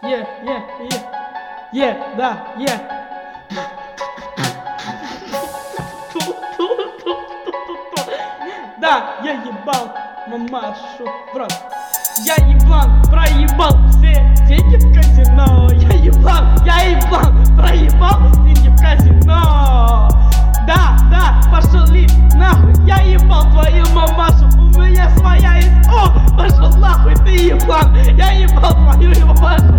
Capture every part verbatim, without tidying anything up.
Е, е, е, е, да, е. Да, я ебал мамашу в рот. Я еблан, проебал все деньги в казино. Я еблан, я еблан, проебал деньги в казино. Да, да, пошли нахуй, я ебал твою мамашу. У меня своя есть, о, пошел нахуй, ты еблан. Я ебал твою мамашу.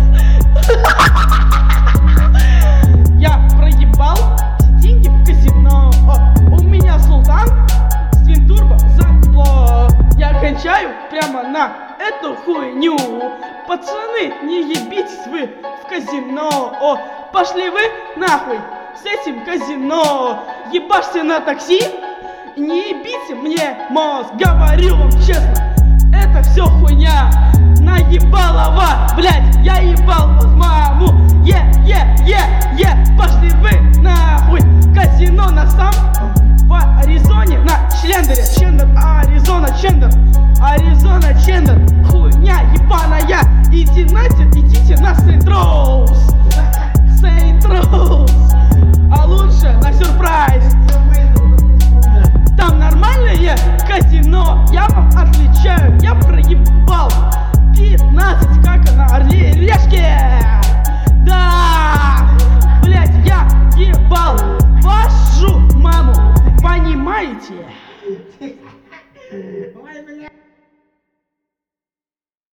Я проебал все деньги в казино. О, у меня султан с твин-турбо за тепло. Я кончаю прямо на эту хуйню. Пацаны, не ебитесь вы в казино. О, пошли вы нахуй с этим казино. Ебашьте на такси и не ебите мне мозг. Говорю вам честно, это все хуйня. Наебалова, блять, я ебал вас маму. Е, е, е, е, пошли вы нахуй. Казино на сам в Аризоне, на Члендере. Чендер, Аризона, Чендер, Аризона, Чендер. Хуйня ебаная, иди нахер, идите на Сент-Роуз.